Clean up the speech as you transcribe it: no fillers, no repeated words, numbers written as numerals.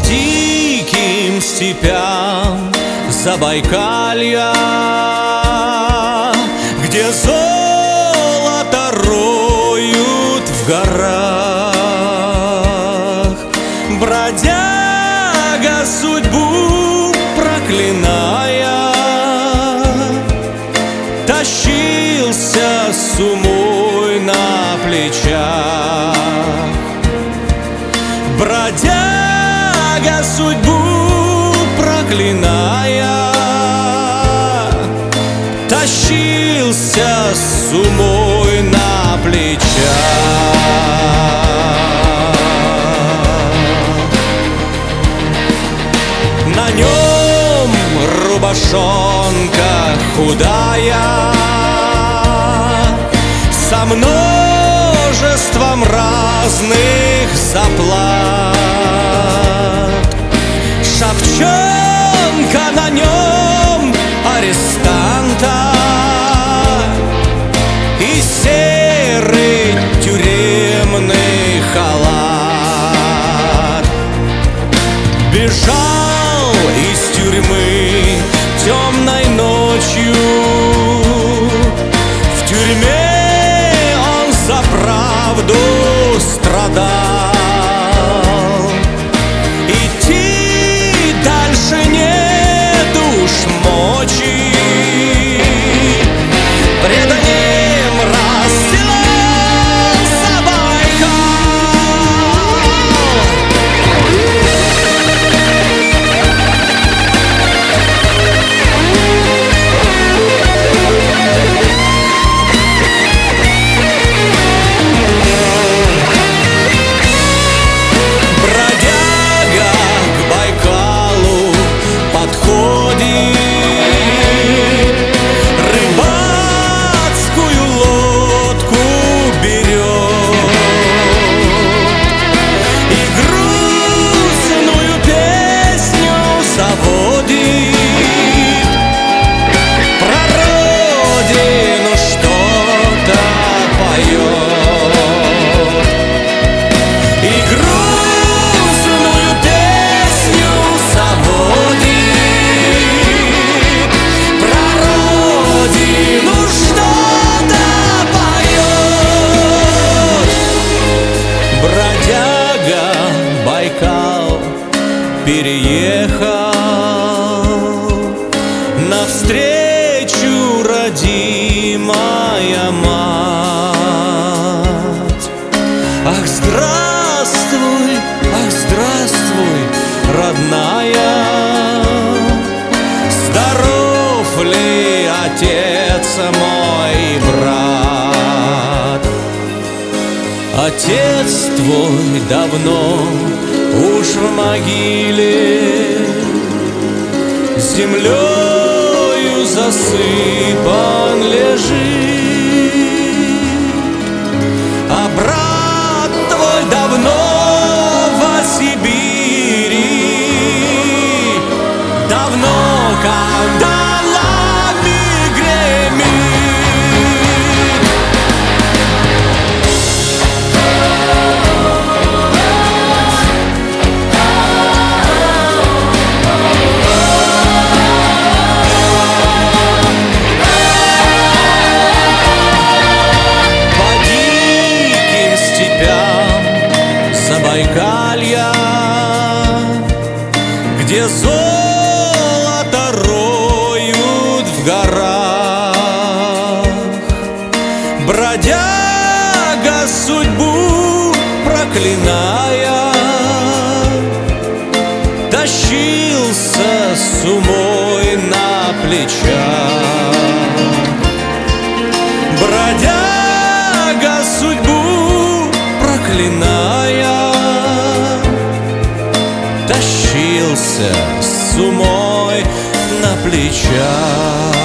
диким степям Забайкалья, где золото роют в горах, бродяга судьбу проклиная тащился с умой на плечах. Бродяга судьбу проклиная тащился с умой на плечах. На нем рубашонка худая со множеством разных заплат, шапчонка на нем арестанта и серый тюремный халат. Бежал из тюрьмы темной ночью, в тюрьме он за правду страдал. Идти дальше нет уж мочи, пред ним расстилал переехал навстречу родимая мать. Ах, здравствуй, родная, здоров ли отец мой и брат? Отец твой давно уж в могиле, землею засыпан лежит, а брат твой давно во Сибири, давно кандалами гремит. Забайкалья, где золото роют в горах, бродяга судьбу проклиная тащился с умой на плечах. Бродяга судьбу проклиная тащился с умой на плечах.